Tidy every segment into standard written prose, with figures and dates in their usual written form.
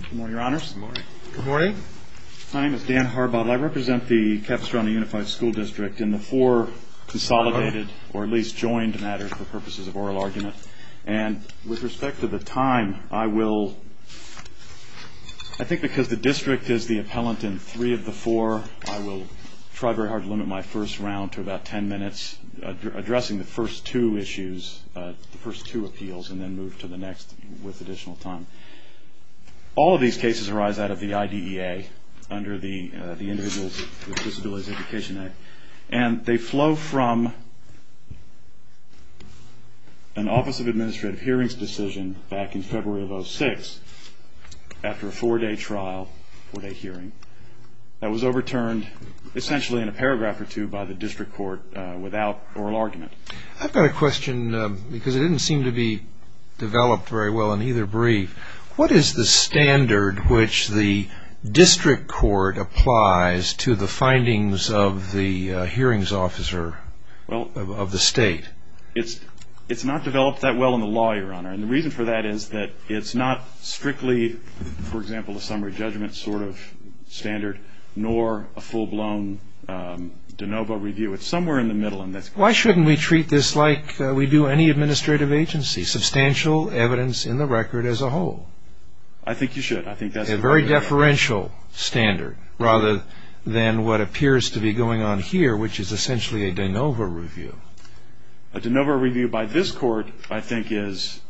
Good morning, Your Honors. Good morning. Good morning. My name is Dan Harbottle. I represent the Capistrano Unified School District in the four consolidated, or at least joined matters for purposes of oral argument. And with respect to the time, I think because the district is the appellant in three of the four, I will try very hard to limit my first round to about 10 minutes, addressing the first two issues, the first two appeals, and then move to the next with additional time. All of these cases arise out of the IDEA under the Individuals with Disabilities Education Act, and they flow from an Office of Administrative Hearings decision back in February of 2006 after a four-day hearing that was overturned essentially in a paragraph or two by the district court without oral argument. I've got a question because it didn't seem to be developed very well in either brief. What is the standard which the district court applies to the findings of the hearings officer of the state? It's not developed that well in the law, Your Honor, and the reason for that is that it's not strictly, for example, a summary judgment sort of standard, nor a full-blown de novo review. It's somewhere in the middle. Why shouldn't we treat this like we do any administrative agency, substantial evidence in the record as a whole? I think you should. I think that's a very deferential standard rather than what appears to be going on here, which is essentially a de novo review. A de novo review by this court, I think, is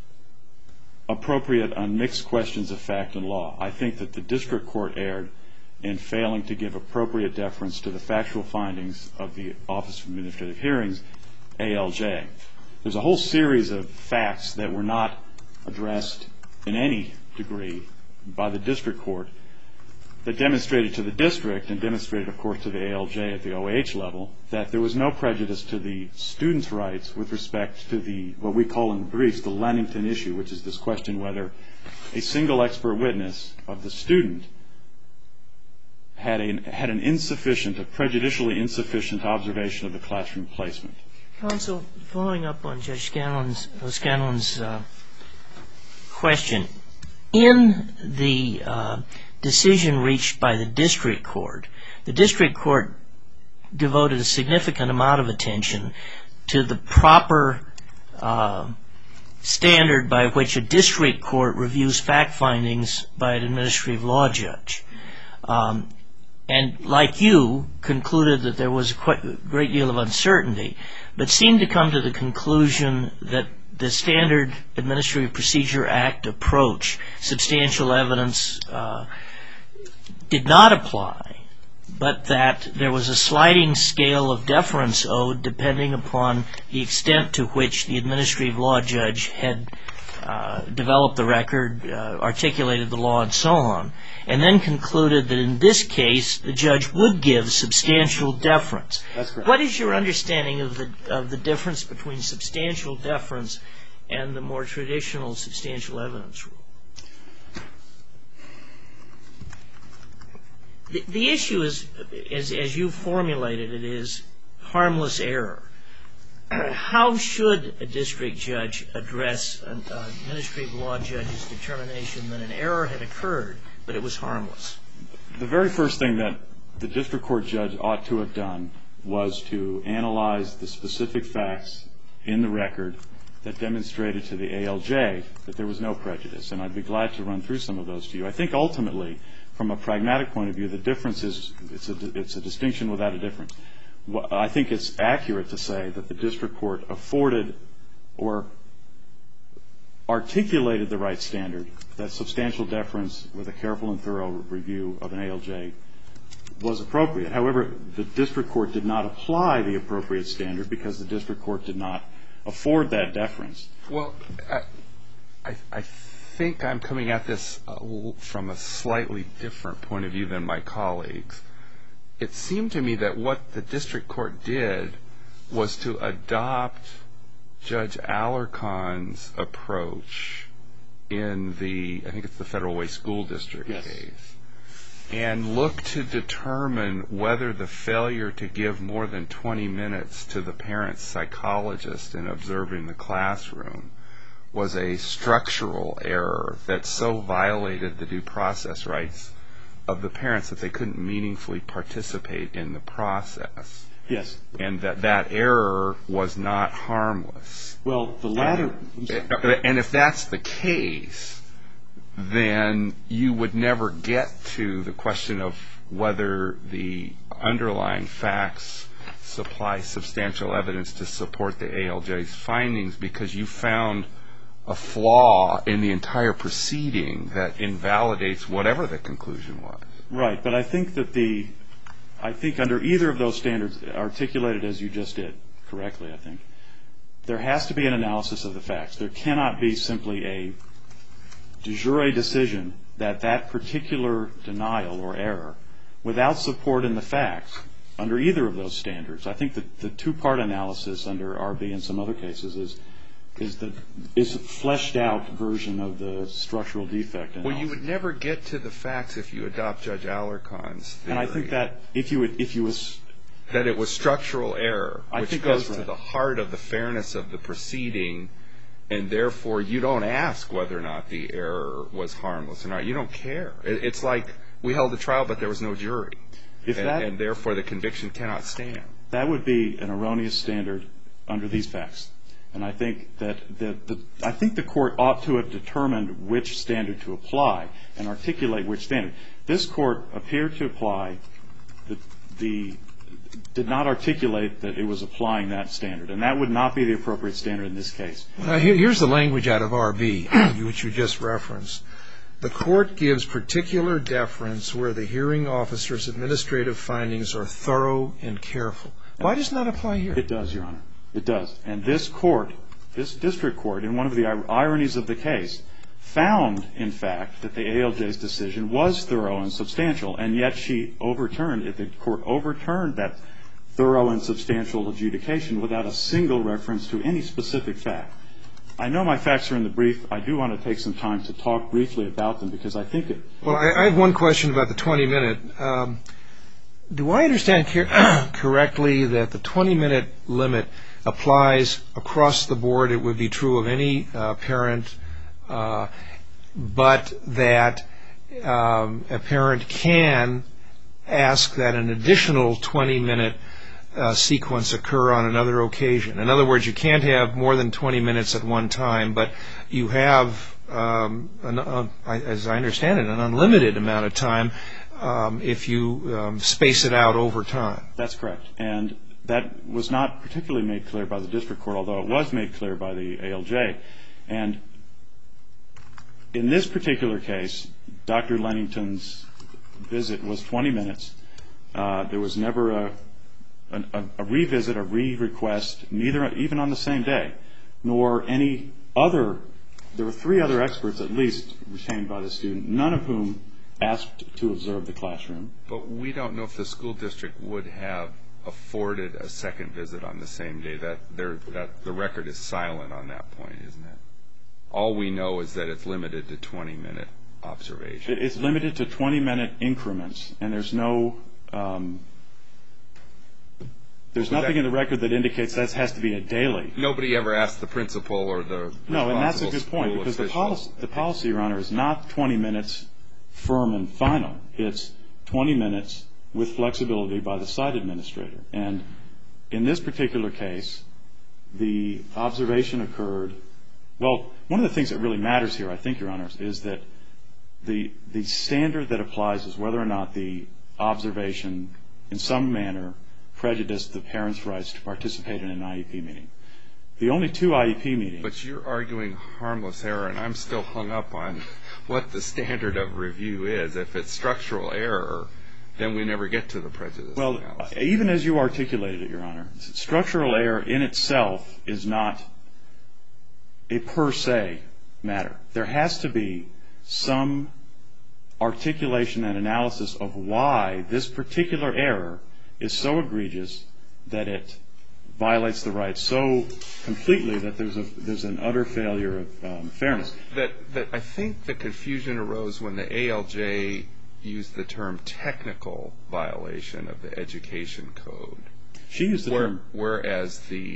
appropriate on mixed questions of fact and law. I think that the district court erred in failing to give appropriate deference to the factual findings of the Office of Administrative Hearings, ALJ. There's a whole series of facts that were not addressed in any degree by the district court that demonstrated to the district and demonstrated, of course, to the ALJ at the OH level that there was no prejudice to the students' rights with respect to what we call in the briefs the Lennington issue, which is this question whether a single expert witness of the student had an insufficient, a prejudicially insufficient observation of the classroom placement. Counsel, following up on Judge Scanlon's question, in the decision reached by the district court devoted a significant amount of attention to the proper standard by which a district court reviews fact findings by an administrative law judge. And like you, concluded that there was a great deal of uncertainty, but seemed to come to the conclusion that the Standard Administrative Procedure Act approach, substantial evidence, did not apply, but that there was a sliding scale of deference owed depending upon the extent to which the administrative law judge had developed the record, articulated the law, and so on, and then concluded that in this case the judge would give substantial deference. That's correct. What is your understanding of the difference between substantial deference and the more traditional substantial evidence rule? The issue is, as you formulated it, is harmless error. How should a district judge address an administrative law judge's determination that an error had occurred, but it was harmless? The very first thing that the district court judge ought to have done was to analyze the specific facts in the record that demonstrated to the ALJ that there was no prejudice, and I'd be glad to run through some of those to you. I think ultimately, from a pragmatic point of view, the difference is it's a distinction without a difference. I think it's accurate to say that the district court afforded or articulated the right standard, that substantial deference with a careful and thorough review of an ALJ was appropriate. However, the district court did not apply the appropriate standard because the district court did not afford that deference. Well, I think I'm coming at this from a slightly different point of view than my colleagues. It seemed to me that what the district court did was to adopt Judge Alarcon's approach in I think it's the Federal Way School District case, and look to determine whether the failure to give more than 20 minutes to the parent's psychologist in observing the classroom was a structural error that so violated the due process rights of the parents that they couldn't meaningfully participate in the process. Yes. And that error was not harmless. Well, the latter... And if that's the case, then you would never get to the question of whether the underlying facts supply substantial evidence to support the ALJ's findings, because you found a flaw in the entire proceeding that invalidates whatever the conclusion was. Right, but I think that I think under either of those standards, articulated as you just did, correctly I think, there has to be an analysis of the facts. There cannot be simply a de jure decision that that particular denial or error, without support in the facts, under either of those standards. I think that the two-part analysis under RB and some other cases is a fleshed out version of the structural defect analysis. Well, you would never get to the facts if you adopt Judge Alarcon's theory. And I think that that it was structural error, which goes to the heart of the fairness of the proceeding, and therefore you don't ask whether or not the error was harmless or not. You don't care. It's like we held a trial, but there was no jury, and therefore the conviction cannot stand. That would be an erroneous standard under these facts. And I think that the court ought to have determined which standard to apply and articulate which standard. This court appeared to apply did not articulate that it was applying that standard, and that would not be the appropriate standard in this case. Here's the language out of RB, which you just referenced. The court gives particular deference where the hearing officer's administrative findings are thorough and careful. Why does it not apply here? It does, Your Honor. It does. And this court, this district court, in one of the ironies of the case, found, in fact, that the ALJ's decision was thorough and substantial, and yet the court overturned that thorough and substantial adjudication without a single reference to any specific fact. I know my facts are in the brief. I do want to take some time to talk briefly about them because I think it... Well, I have one question about the 20-minute. Do I understand correctly that the 20-minute limit applies across the board? It would be true of any parent, but that a parent can ask that an additional 20-minute sequence occur on another occasion. In other words, you can't have more than 20 minutes at one time, but you have, as I understand it, an unlimited amount of time if you space it out over time. That's correct. And that was not particularly made clear by the district court, although it was made clear by the ALJ. And in this particular case, Dr. Lennington's visit was 20 minutes. There was never a revisit, a re-request, neither even on the same day, nor any other. There were 3 other experts at least retained by the student, none of whom asked to observe the classroom. But we don't know if the school district would have afforded a second visit on the same day. That the record is silent on that point, isn't it? All we know is that it's limited to 20-minute observation. It's limited to 20-minute increments, and there's nothing in the record that indicates that has to be a daily. Nobody ever asked the principal or the No, and that's a good school point, because official. the policy, Your Honor, is not 20 minutes firm and final. It's 20 minutes with flexibility by the site administrator. And in this particular case, the observation occurred. Well, one of the things that really matters here, I think, Your Honors, is that the standard that applies is whether or not the observation in some manner prejudiced the parents' rights to participate in an IEP meeting. The only 2 IEP meetings... But you're arguing harmless error, and I'm still hung up on what the standard of review is. If it's structural error, then we never get to the prejudice analysis. Well, even as you articulated it, Your Honor, structural error in itself is not a per se matter. There has to be some articulation and analysis of why this particular error is so egregious that it violates the rights so completely that there's an utter failure of fairness. I think the confusion arose when the ALJ used the term technical violation of the education code. She used the term... Whereas the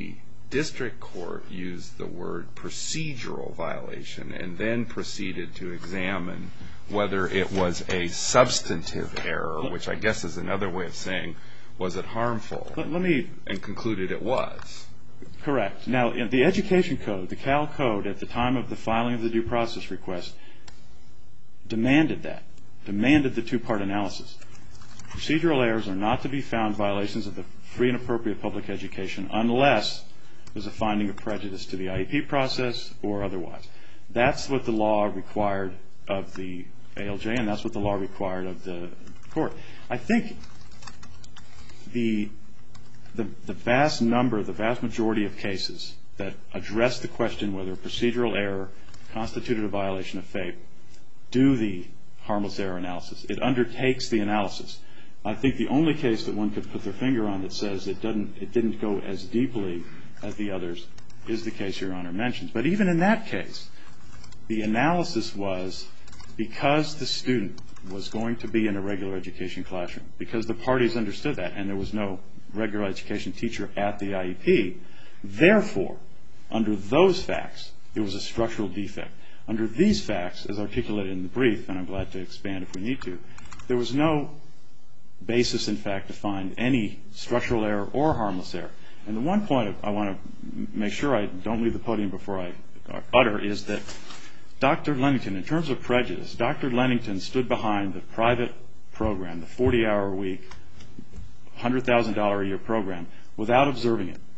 district court used the word procedural violation and then proceeded to examine whether it was a substantive error, which I guess is another way of saying, was it harmful? And concluded it was. Correct. Now, in the Education Code, the Cal Code, at the time of the filing of the due process request, demanded the two-part analysis. Procedural errors are not to be found violations of the free and appropriate public education unless there's a finding of prejudice to the IEP process or otherwise. That's what the law required of the ALJ, and that's what the law required of the court. I think the vast majority of cases that address the question whether a procedural error constituted a violation of FAPE do the harmless error analysis. It undertakes the analysis. I think the only case that one could put their finger on that says it didn't go as deeply as the others is the case Your Honor mentions. But even in that case, the analysis was because the student was going to be in a regular education classroom, because the parties understood that and there was no regular education teacher at the IEP, therefore, under those facts, it was a structural defect. Under these facts, as articulated in the brief, and I'm glad to expand if we need to, there was no basis, in fact, to find any structural error or harmless error. And the one point I want to make sure I don't leave the podium before I utter is that Dr. Lennington, in terms of prejudice, Dr. Lennington stood behind the private program, the 40-hour-a-week, $100,000 a year program, without observing it.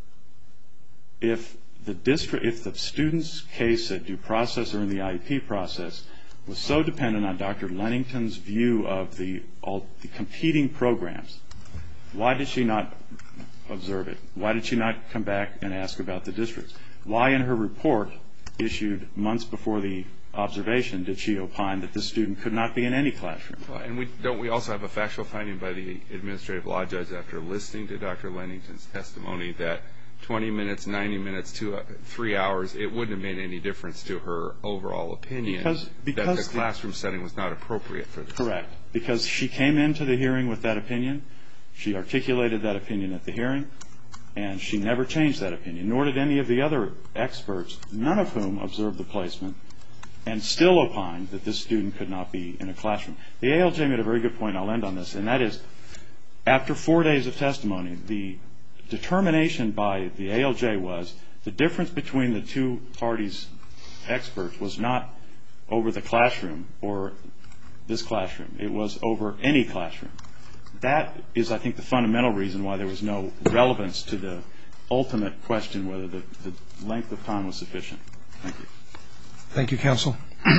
If the student's case at due process or in the IEP process was so dependent on Dr. Lennington's view of the competing programs, why did she not observe it? Why did she not come back and ask about the districts? Why in her report issued months before the observation did she opine that this student could not be in any classroom? And don't we also have a factual finding by the administrative law judge after listening to Dr. Lennington's testimony that 20 minutes, 90 minutes, 3 hours, it wouldn't have made any difference to her overall opinion that the classroom setting was not appropriate for this? Correct. Because she came into the hearing with that opinion, she articulated that opinion at the hearing, and she never changed that opinion, nor did any of the other experts, none of whom observed the placement, and still opined that this student could not be in a classroom. The ALJ made a very good point, and I'll end on this, and that is, after 4 days of testimony, the determination by the ALJ was the difference between the two parties' experts was not over the classroom or this classroom. It was over any classroom. That is, I think, the fundamental reason why there was no relevance to the ultimate question whether the length of time was sufficient. Thank you. Thank you, counsel.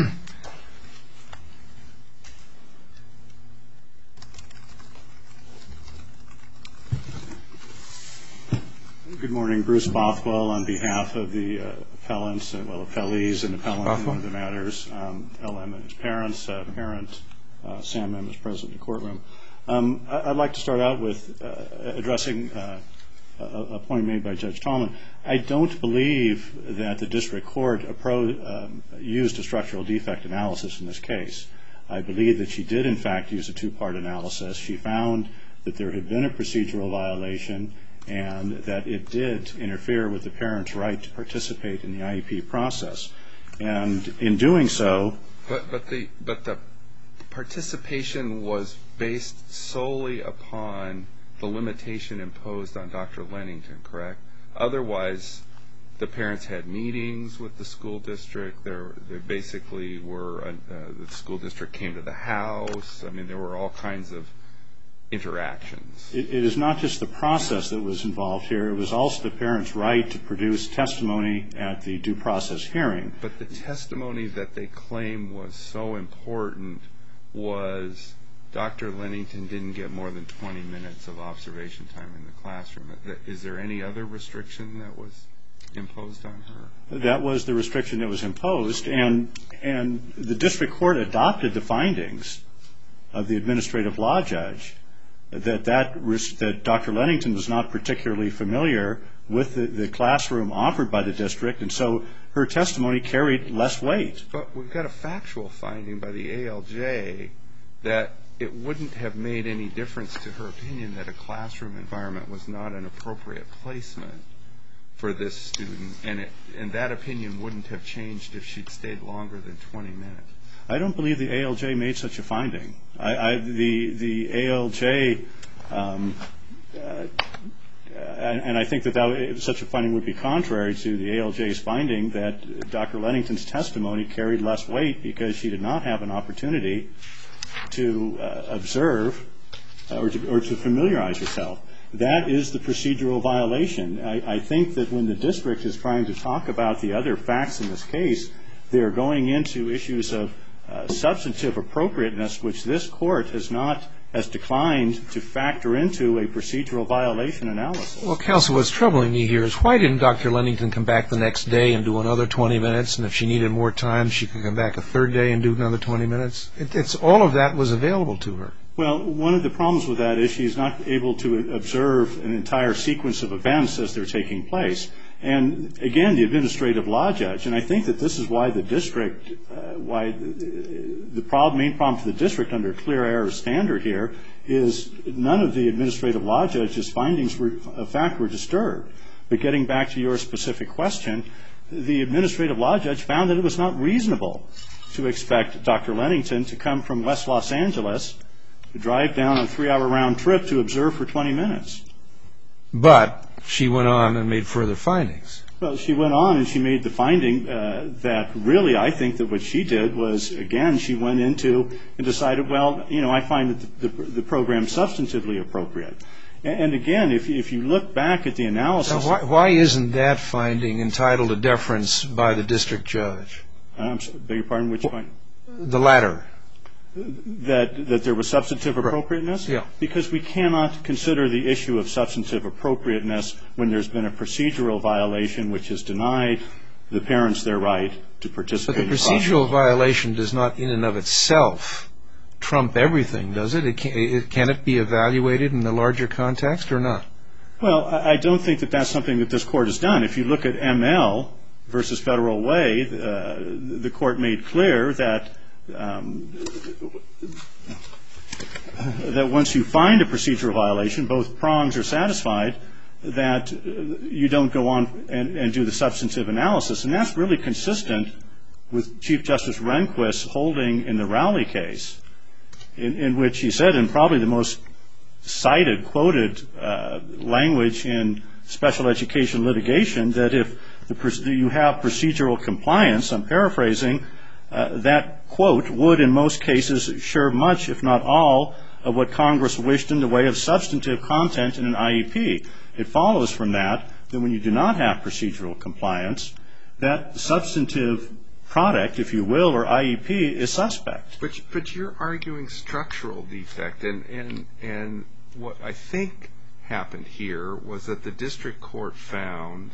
Good morning. Bruce Bothwell on behalf of the appellants, appellees and appellants in one of the matters. LM and his parents, Sam M is present in the courtroom. I'd like to start out with addressing a point made by Judge Tallman. I don't believe that the district court used a structural defect analysis in this case. I believe that she did, in fact, use a two-part analysis. She found that there had been a procedural violation and that it did interfere with the parent's right to participate in the IEP process. And in doing so... But the participation was based solely upon the limitation imposed on Dr. Lennington, correct? Otherwise, the parents had meetings with the school district. They basically were, the school district came to the house. I mean, there were all kinds of interactions. It is not just the process that was involved here. It was also the parent's right to produce testimony at the due process hearing. But the testimony that they claim was so important was Dr. Lennington didn't get more than 20 minutes of observation time in the classroom. Is there any other restriction that was imposed on her? That was the restriction that was imposed, and the district court adopted the findings of the administrative law judge that Dr. Lennington was not particularly familiar with the classroom offered by the district, and so her testimony carried less weight. But we've got a factual finding by the ALJ that it wouldn't have made any difference to her opinion that a classroom environment was not an appropriate placement for this student, and that opinion wouldn't have changed if she'd stayed longer than 20 minutes. I don't believe the ALJ made such a finding. The ALJ, and I think that such a finding would be contrary to the ALJ's finding that Dr. Lennington's testimony carried less weight because she did not have an opportunity to observe or to familiarize herself. That is the procedural violation. I think that when the district is trying to talk about the other facts in this case, they are going into issues of substantive appropriateness, which this court has declined to factor into a procedural violation analysis. Well, counsel, what's troubling me here is why didn't Dr. Lennington come back the next day and do another 20 minutes, and if she needed more time, she could come back a third day and do another 20 minutes? All of that was available to her. Well, one of the problems with that is she's not able to observe an entire sequence of events as they're taking place. And again, the administrative law judge, and I think that this is why the district, main problem for the district under a clear error standard here is none of the administrative law judge's findings of fact were disturbed. But getting back to your specific question, the administrative law judge found that it was not reasonable to expect Dr. Lennington to come from West Los Angeles to drive down a 3-hour round trip to observe for 20 minutes. But she went on and made further findings. Well, she went on and she made the finding that really I think that what she did was, again, she went into and decided, well, I find that the program substantively appropriate. And again, if you look back at the analysis... Now, why isn't that finding entitled to deference by the district judge? Beg your pardon, which point? The latter. That there was substantive appropriateness? Yeah. Because we cannot consider the issue of substantive appropriateness when there's been a procedural violation which has denied the parents their right to participate in the process. But the procedural violation does not in and of itself trump everything, does it? Can it be evaluated in the larger context or not? Well, I don't think that that's something that this court has done. If you look at ML versus Federal Way, the court made clear that once you find a procedural violation, both prongs are satisfied, that you don't go on and do the substantive analysis. And that's really consistent with Chief Justice Rehnquist's holding in the Rowley case, in which he said, in probably the most cited, quoted language in special education litigation, that if you have procedural compliance, I'm paraphrasing, that, quote, would in most cases assure much, if not all, of what Congress wished in the way of substantive content in an IEP. It follows from that when you do not have procedural compliance, that substantive product, if you will, or IEP is suspect. But you're arguing structural defect, and what I think happened here was that the district court found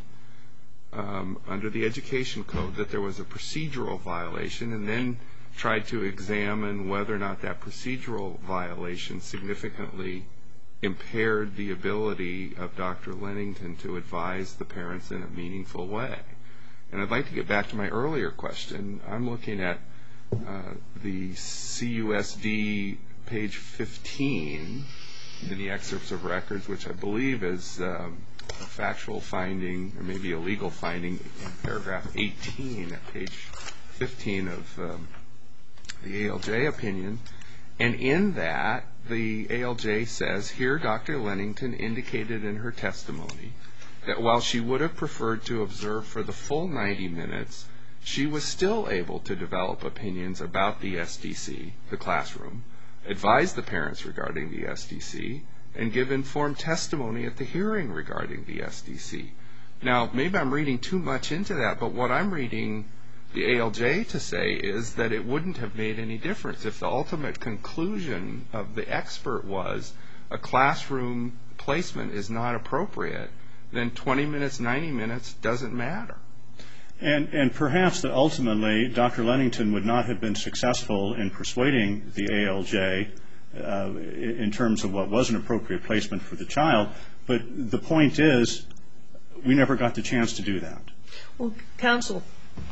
under the education code that there was a procedural violation and then tried to examine whether or not that procedural violation significantly impaired the ability of Dr. Lennington to advise the parents in a meaningful way. And I'd like to get back to my earlier question. I'm looking at the CUSD page 15 in the excerpts of records, which I believe is a factual finding, or maybe a legal finding, in paragraph 18 at page 15 of the ALJ opinion. And in that, the ALJ says, here Dr. Lennington indicated in her testimony that while she would have preferred to observe for the full 90 minutes, she was still able to develop opinions about the SDC, the classroom, advise the parents regarding the SDC, and give informed testimony at the hearing regarding the SDC. Now, maybe I'm reading too much into that, but what I'm reading the ALJ to say is that it wouldn't have made any difference if the ultimate conclusion of the expert was a classroom placement is not appropriate, then 20 minutes, 90 minutes doesn't matter. And perhaps that ultimately Dr. Lennington would not have been successful in persuading the ALJ in terms of what was an appropriate placement for the child, but the point is we never got the chance to do that. Well, counsel,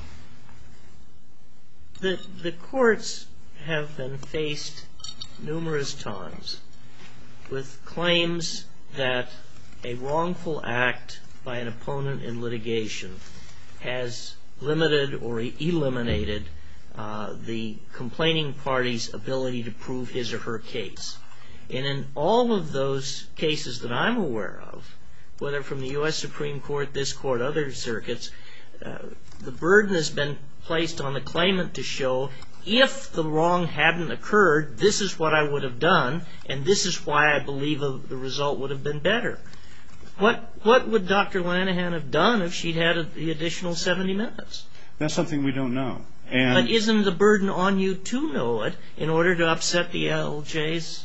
the courts have been faced numerous times with claims that a wrongful act by an opponent in litigation has limited or eliminated the complaining party's ability to prove his or her case. And in all of those cases that I'm aware of, whether from the U.S. Supreme Court, this court, other circuits, the burden has been placed on the claimant to show, if the wrong hadn't occurred, this is what I would have done, and this is why I believe the result would have been better. What would Dr. Lanahan have done if she'd had the additional 70 minutes? That's something we don't know. But isn't the burden on you to know it in order to upset the ALJ's?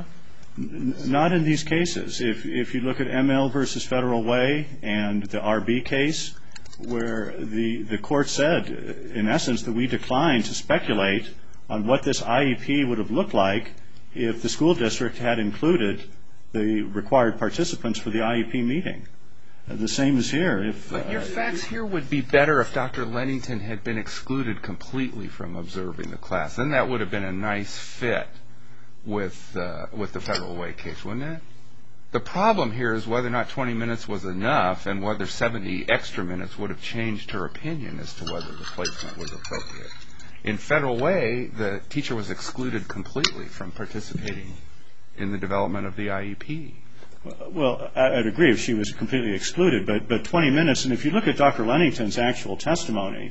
Not in these cases. If you look at ML versus Federal Way and the RB case, where the court said, in essence, that we declined to speculate on what this IEP would have looked like if the school district had included the required participants for the IEP meeting. The same is here. But your facts here would be better if Dr. Lennington had been excluded completely from observing the class. Then that would have been a nice fit with the Federal Way case, wouldn't it? The problem here is whether or not 20 minutes was enough and whether 70 extra minutes would have changed her opinion as to whether the placement was appropriate. In Federal Way, the teacher was excluded completely from participating in the development of the IEP. Well, I'd agree if she was completely excluded, but 20 minutes, and if you look at Dr. Lennington's actual testimony,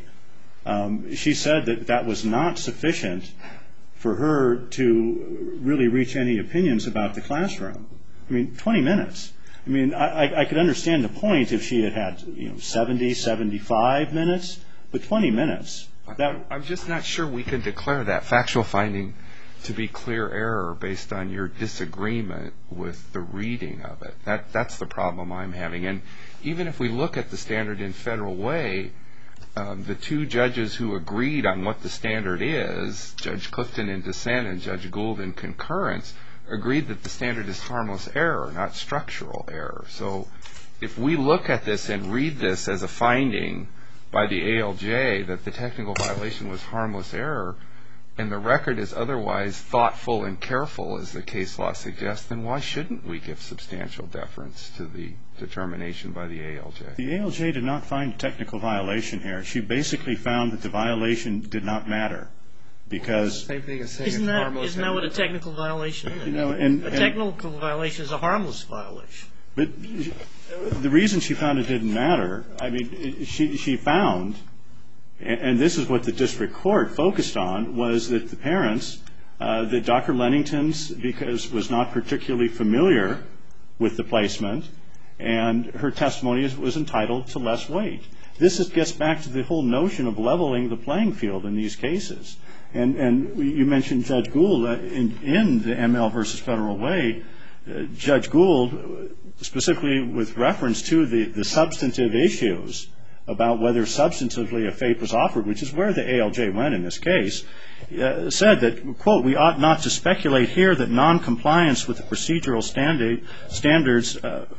she said that that was not sufficient for her to really reach any opinions about the classroom. I mean, 20 minutes. I mean, I could understand the point if she had 70, 75 minutes, but 20 minutes. I'm just not sure we can declare that factual finding to be clear error based on your disagreement with the reading of it. That's the problem I'm having. And even if we look at the standard in Federal Way, the two judges who agreed on what the standard is, Judge Clifton in dissent and Judge Gould in concurrence, agreed that the standard is harmless error, not structural error. So if we look at this and read this as a finding by the ALJ that the technical violation was harmless error, and the record is otherwise thoughtful and careful, as the case law suggests, then why shouldn't we give substantial deference to the determination by the ALJ? The ALJ did not find a technical violation here. She basically found that the violation did not matter. Because same thing as saying isn't that what a technical violation is? A technical violation is a harmless violation. But the reason she found it didn't matter, I mean, she found, and this is what the district court focused on, was that the parents, that Dr. Lennington's, because was not particularly familiar with the placement, and her testimony was entitled to less weight. This gets back to the whole notion of leveling the playing field in these cases. And you mentioned Judge Gould in the ML versus Federal Way. Judge Gould, specifically with reference to the substantive issues about whether substantively a FAPE was offered, which is where the ALJ went in this case, said that, quote, we ought not to speculate here that noncompliance with the procedural standards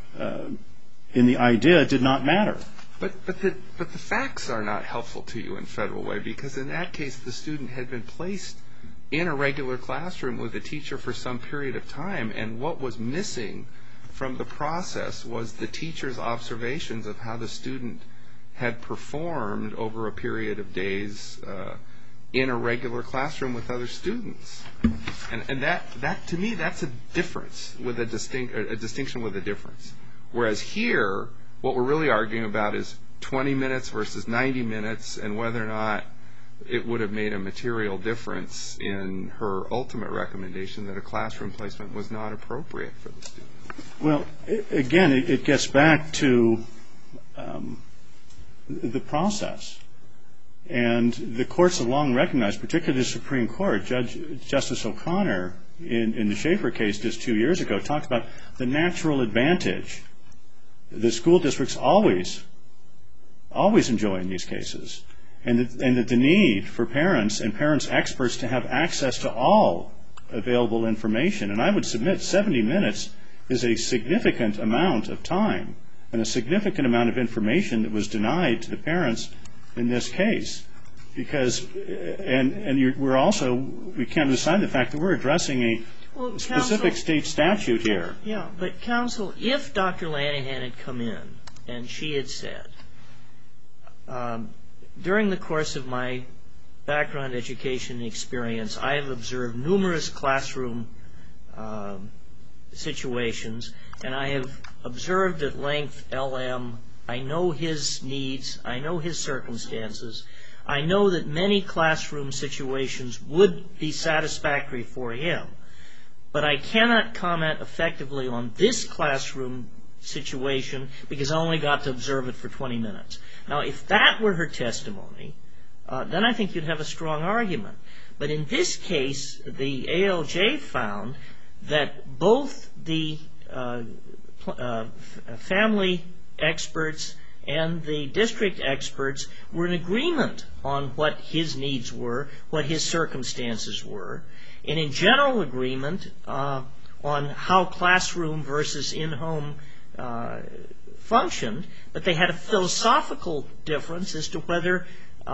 in the idea did not matter. But the facts are not helpful to you in Federal Way, because in that case the student had been placed in a regular classroom with a teacher for some period of time, and what was missing from the process was the teacher's observations of how the student had performed over a period of days in a regular classroom with other students. And that to me, that's a difference, with a distinction with a difference. Whereas here, what we're really arguing about is 20 minutes versus 90 minutes, and whether or not it would have made a material difference in her ultimate recommendation that a classroom placement was not appropriate for the student. Well, again, it gets back to the process. And the courts have long recognized, particularly the Supreme Court, Justice O'Connor in the Schaefer case just 2 years ago talked about the natural advantage the school districts always enjoy in these cases, and that the need for parents and parents experts to have access to all available information. And I would submit 70 minutes is a significant amount of time and a significant amount of information that was denied to the parents in this case. Because, we can't decide the fact that we're addressing a specific state statute here. Yeah, but counsel, if Dr. Lanahan had come in and she had said, during the course of my background education experience, I have observed numerous classroom situations, and I have observed at length LM. I know his needs. I know his circumstances. I know that many classroom situations would be satisfactory for him, but I cannot comment effectively on this classroom situation because I only got to observe it for 20 minutes. Now, if that were her testimony, then I think you'd have a strong argument. But in this case, the ALJ found that both the family experts and the district experts were in agreement on what his needs were, what his circumstances were, and in general agreement on how classroom versus in-home functioned, but they had a philosophical difference as to whether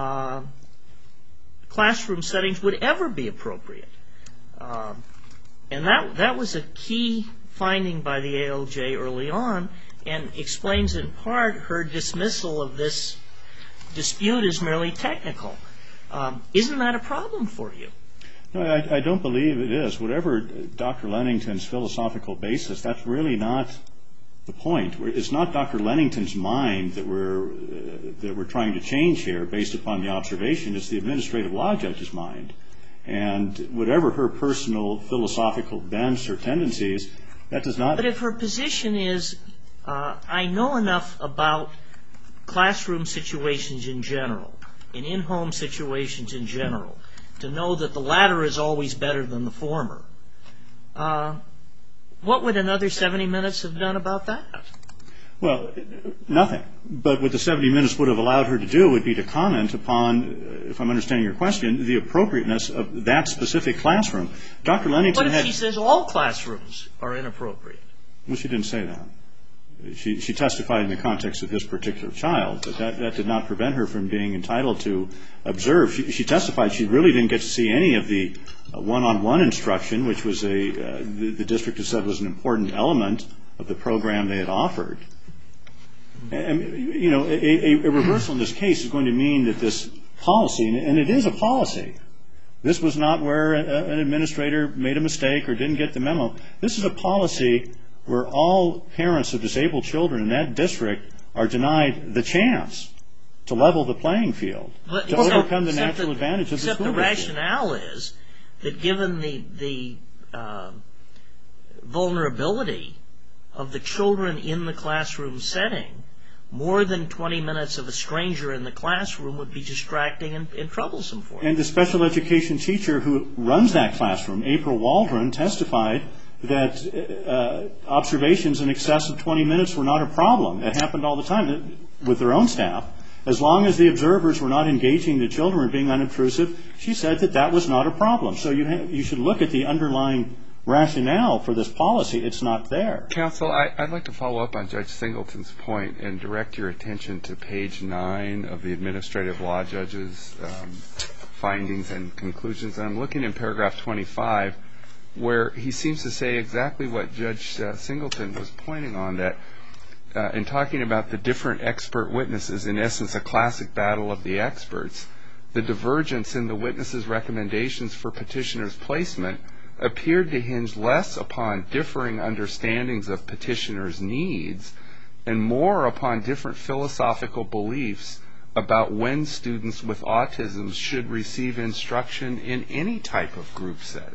classroom settings would ever be appropriate. And that was a key finding by the ALJ early on, and explains in part her dismissal of this dispute as merely technical. Isn't that a problem for you? No, I don't believe it is. Whatever Dr. Lennington's philosophical basis, that's really not the point. It's not Dr. Lennington's mind that we're trying to change here based upon the observation. It's the administrative law judge's mind. And whatever her personal philosophical bents or tendencies, that does not... But if her position is, I know enough about classroom situations in general, and in-home situations in general, to know that the latter is always better than the former, what would another 70 minutes have done about that? Well, nothing. But what the 70 minutes would have allowed her to do would be to comment upon, if I'm understanding your question, the appropriateness of that specific classroom. Dr. Lennington had... What if she says all classrooms are inappropriate? Well, she didn't say that. She testified in the context of this particular child, but that did not prevent her from being entitled to observe. She testified she really didn't get to see any of the one-on-one instruction, which was the district has said was an important element of the program they had offered. And, you know, a reversal in this case is going to mean that this policy, and it is a policy, this was not where an administrator made a mistake or didn't get the memo. This is a policy where all parents of disabled children in that district are denied the chance to level the playing field, to overcome the natural advantage of the school district. Except the rationale is that given the vulnerability of the children in the classroom setting, more than 20 minutes of a stranger in the classroom would be distracting and troublesome for them. And the special education teacher who runs that classroom, April Waldron, testified that observations in excess of 20 minutes were not a problem. It happened all the time with their own staff. As long as the observers were not engaging the children or being unobtrusive, she said that that was not a problem. So you should look at the underlying rationale for this policy. It's not there. Counsel, I'd like to follow up on Judge Singleton's point and direct your attention to page 9 of the administrative law judge's findings and conclusions. And I'm looking in paragraph 25, where he seems to say exactly what Judge Singleton was pointing on, that in talking about the different expert witnesses, in essence a classic battle of the experts, the divergence in the witnesses' recommendations for petitioner's placement appeared to hinge less upon differing understandings of petitioner's needs and more upon different philosophical beliefs about when students with autism should receive instruction in any type of group setting.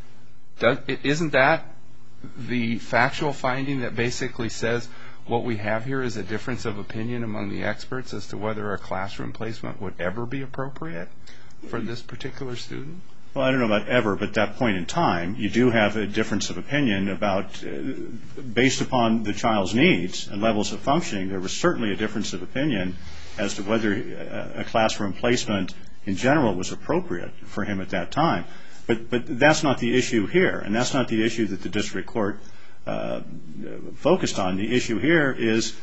Isn't that the factual finding that basically says what we have here is a difference of opinion among the experts as to whether a classroom placement would ever be appropriate for this particular student? Well, I don't know about ever, but at that point in time, you do have a difference of opinion about, based upon the child's needs and levels of functioning, there was certainly a difference of opinion as to whether a classroom placement in general was appropriate for him at that time. But that's not the issue here, and that's not the issue that the district court focused on. The issue here is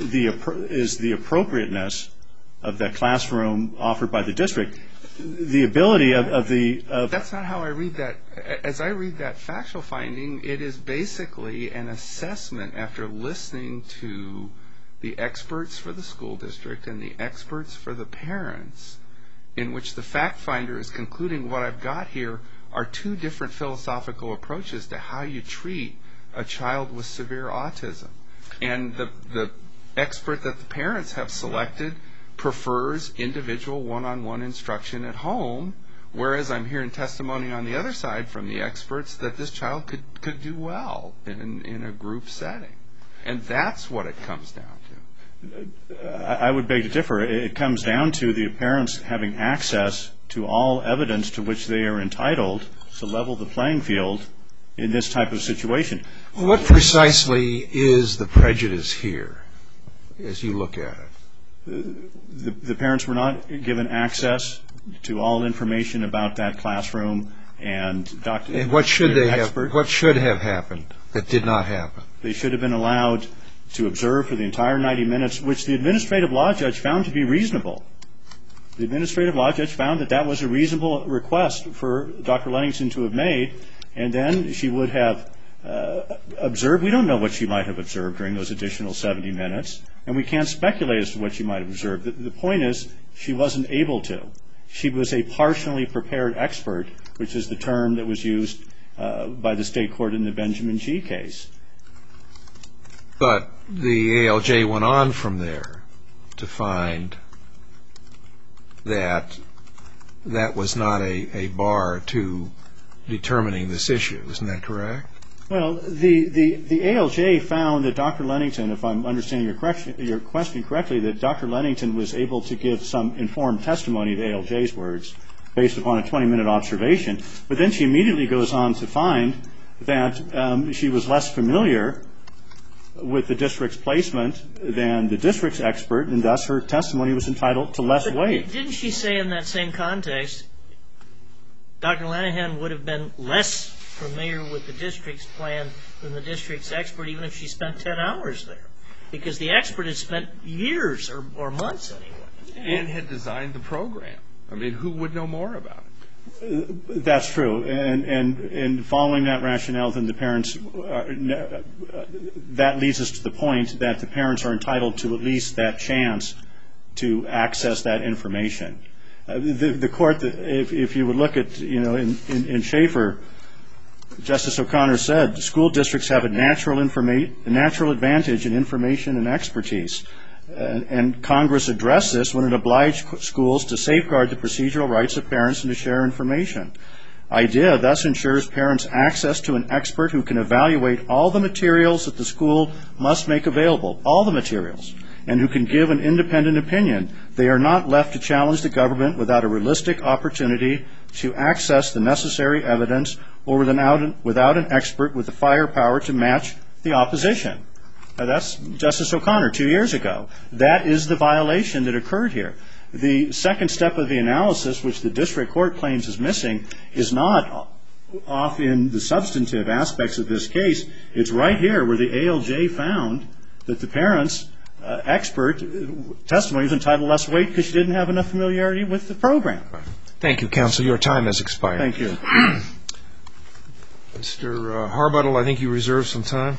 the appropriateness of the classroom offered by the district. The ability of the... That's not how I read that. As I read that factual finding, it is basically an assessment after listening to the experts for the school district and the experts for the parents, in which the fact finder is concluding what I've got here are two different philosophical approaches to how you treat a child with severe autism. And the expert that the parents have selected prefers individual one-on-one instruction at home, whereas I'm hearing testimony on the other side from the experts that this child could do well in a group setting. And that's what it comes down to. I would beg to differ. It comes down to the parents having access to all evidence to which they are entitled to level the playing field in this type of situation. What precisely is the prejudice here, as you look at it? The parents were not given access to all information about that classroom, and what should have happened that did not happen? They should have been allowed to observe for the entire 90 minutes, which the administrative law judge found to be reasonable. The administrative law judge found that that was a reasonable request for Dr. Lenington to have made, and then she would have observed. We don't know what she might have observed during those additional 70 minutes, and we can't speculate as to what she might have observed. The point is she wasn't able to. She was a partially prepared expert, which is the term that was used by the state court in the Benjamin G. case. But the ALJ went on from there to find that that was not a bar to determining this issue. Isn't that correct? Well, the ALJ found that Dr. Lenington, if I'm understanding your question correctly, that Dr. Lenington was able to give some informed testimony to ALJ's words based upon a 20-minute observation, but then she immediately goes on to find that she was less familiar with the district's placement than the district's expert, and thus her testimony was entitled to less weight. Didn't she say in that same context, Dr. Lenihan would have been less familiar with the district's plan than the district's expert, even if she spent 10 hours there? Because the expert had spent years or months anyway. And had designed the program. I mean, who would know more about it? That's true. And following that rationale, then the parents, that leads us to the point that the parents are entitled to at least that chance to access that information. The court, if you would look at, in Schaefer, Justice O'Connor said, school districts have a natural advantage in information and expertise. And Congress addressed this when it obliged schools to safeguard the procedural rights of parents and to share information. IDEA thus ensures parents access to an expert who can evaluate all the materials that the school must make available, all the materials, and who can give an independent opinion. They are not left to challenge the government without a realistic opportunity to access the necessary evidence or without an expert with the firepower to match the opposition. Now, that's Justice O'Connor 2 years ago. That is the violation that occurred here. The second step of the analysis, which the district court claims is missing, is not off in the substantive aspects of this case. It's right here where the ALJ found that the parents' expert testimony was entitled to less weight because she didn't have enough familiarity with the program. Thank you, counsel. Your time has expired. Thank you. Mr. Harbuttle, I think you reserved some time.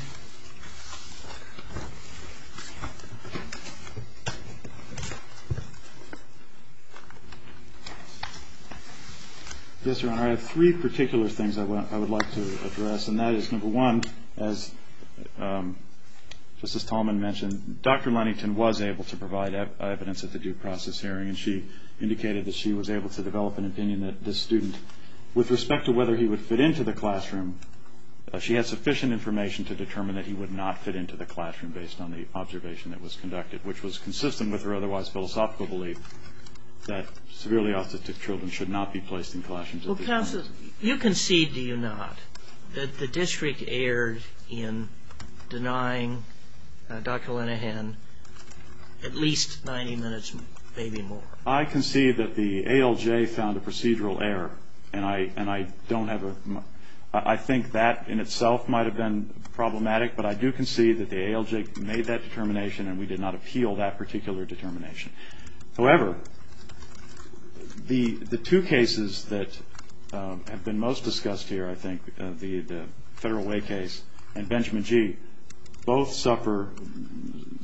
Yes, Your Honor. I have three particular things I would like to address, and that is, number one, as Justice Tallman mentioned, Dr. Lenington was able to provide evidence at the due process hearing, and she indicated that she was able to develop an opinion that this student, with respect to whether he would fit into the classroom, she had sufficient information to determine that he would not fit into the classroom based on the observation that was conducted, which was consistent with her otherwise philosophical belief that severely autistic children should not be placed in classrooms. Well, counsel, you concede, do you not, that the district erred in denying Dr. Lenihan at least 90 minutes, maybe more? I concede that the ALJ found a procedural error, and I don't have I think that in itself might have been problematic, but I do concede that the ALJ made that determination, and we did not appeal that particular determination. However, the two cases that have been most discussed here, I think, the Federal Way case and Benjamin G., both suffer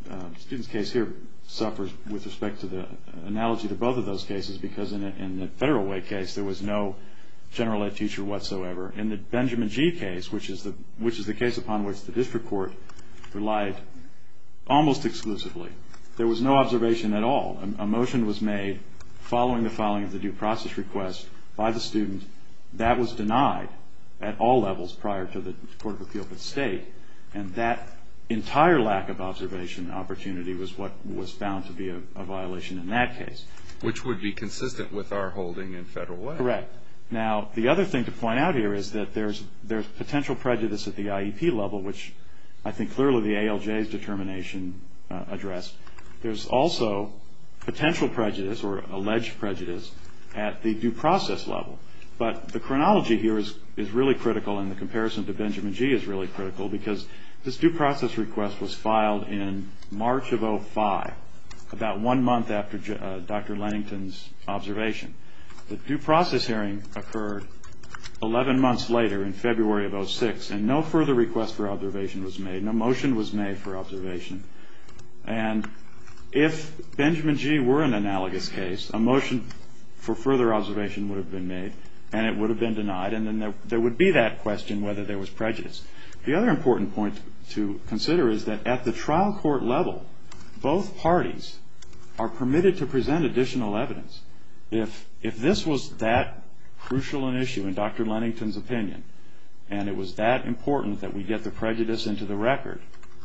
student's case here suffers with respect to the analogy to both of those cases, because in the Federal Way case there was no general ed teacher whatsoever. In the Benjamin G. case, which is the case upon which the district court relied almost exclusively, there was no observation at all. A motion was made following the filing of the due process request by the student. That was denied at all levels prior to the Court of Appeal for the state, and that entire lack of observation opportunity was what was found to be a violation in that case. Which would be consistent with our holding in Federal Way. Correct. Now, the other thing to point out here is that there's potential prejudice at the IEP level, which I think clearly the ALJ's determination addressed. There's also potential prejudice or alleged prejudice at the due process level. But the chronology here is really critical, and the comparison to Benjamin G. is really critical, because this due process request was filed in March of 2005, about 1 month after Dr. Lennington's observation. The due process hearing occurred 11 months later in February of 2006, and no further request for observation was made. No motion was made for observation. And if Benjamin G. were an analogous case, a motion for further observation would have been made, and it would have been denied, and then there would be that question whether there was prejudice. The other important point to consider is that at the trial court level, both parties are permitted to present additional evidence. If this was that crucial an issue in Dr. Lennington's opinion, and it was that important that we get the prejudice into the record,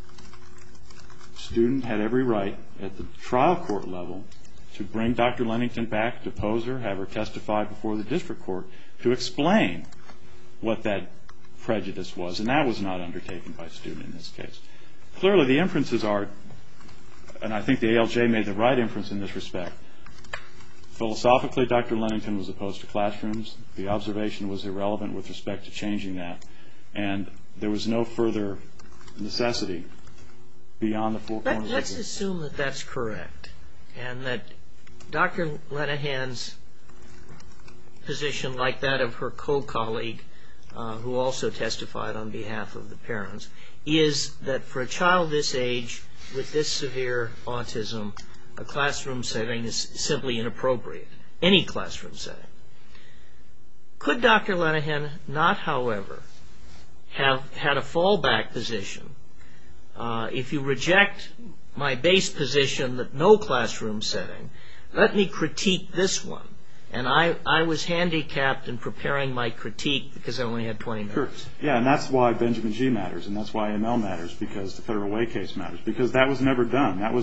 the student had every right at the trial court level to bring Dr. Lennington back, depose her, have her testify before the district court to explain what that prejudice was, and that was not undertaken by the student in this case. Clearly the inferences are, and I think the ALJ made the right inference in this respect, philosophically Dr. Lennington was opposed to classrooms. The observation was irrelevant with respect to changing that, and there was no further necessity beyond the four corners. Let's assume that that's correct, and that Dr. Lenihan's position, like that of her co-colleague, who also testified on behalf of the parents, is that for a child this age with this severe autism, a classroom setting is simply inappropriate, any classroom setting. Could Dr. Lenihan not, however, have had a fallback position? If you reject my base position that no classroom setting, let me critique this one. And I was handicapped in preparing my critique because I only had 20 minutes. Sure. Yeah, and that's why Benjamin G. matters, and that's why ML matters, because the Federal Way case matters, because that was never done. That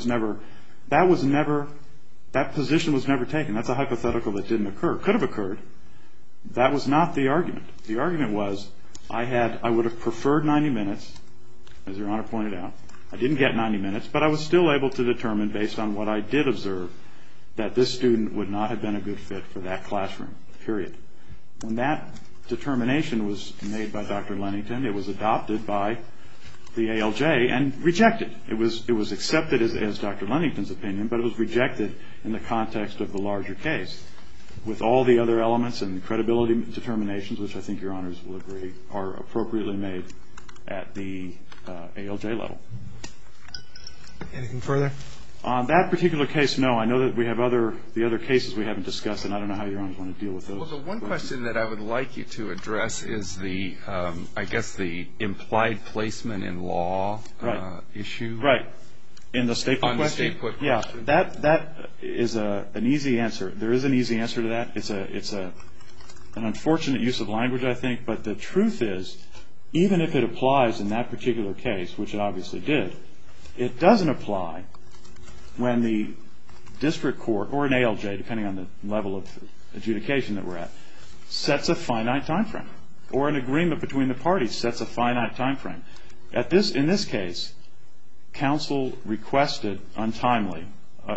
position was never taken. That's a hypothetical that didn't occur. Could have occurred. That was not the argument. The argument was I would have preferred 90 minutes, as Your Honor pointed out. I didn't get 90 minutes, but I was still able to determine, based on what I did observe, that this student would not have been a good fit for that classroom, period. When that determination was made by Dr. Lennington, it was adopted by the ALJ and rejected. It was accepted as Dr. Lennington's opinion, but it was rejected in the context of the larger case, with all the other elements and credibility determinations, which I think Your Honors will agree are appropriately made at the ALJ level. Anything further? On that particular case, no. I know that we have the other cases we haven't discussed, and I don't know how Your Honors want to deal with those. Well, the one question that I would like you to address is the implied placement in law issue. Right. In the state put question? On the state put question. Yeah, that is an easy answer. There is an easy answer to that. It's an unfortunate use of language, I think, but the truth is, even if it applies in that particular case, which it obviously did, it doesn't apply when the district court, or an ALJ, depending on the level of adjudication that we're at, sets a finite time frame, or an agreement between the parties sets a finite time frame. In this case, counsel requested untimely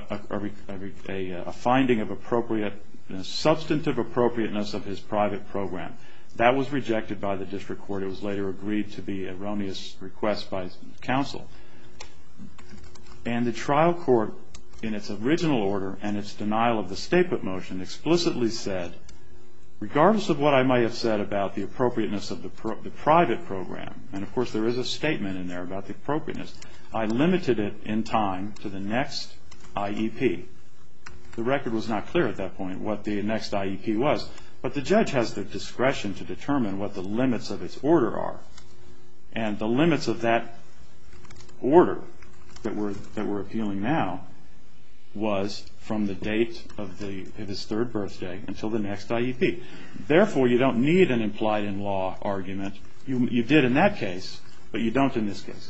a finding of substantive appropriateness of his private program. That was rejected by the district court. It was later agreed to be an erroneous request by counsel. And the trial court, in its original order and its denial of the state put motion, explicitly said regardless of what I might have said about the appropriateness of the private program, and of course there is a statement in there about the appropriateness, I limited it in time to the next IEP. The record was not clear at that point what the next IEP was, but the judge has the discretion to determine what the limits of its order are. And the limits of that order that we're appealing now was from the date of his third birthday until the next IEP. Therefore, you don't need an implied-in-law argument. You did in that case, but you don't in this case.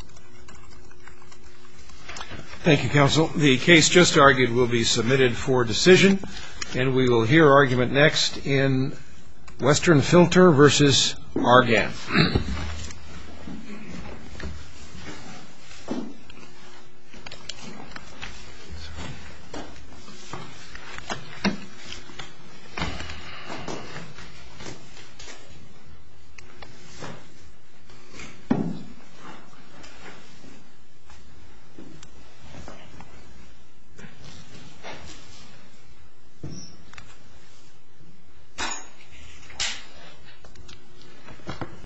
Thank you, counsel. The case just argued will be submitted for decision, and we will hear argument next in Western Filter versus Argan.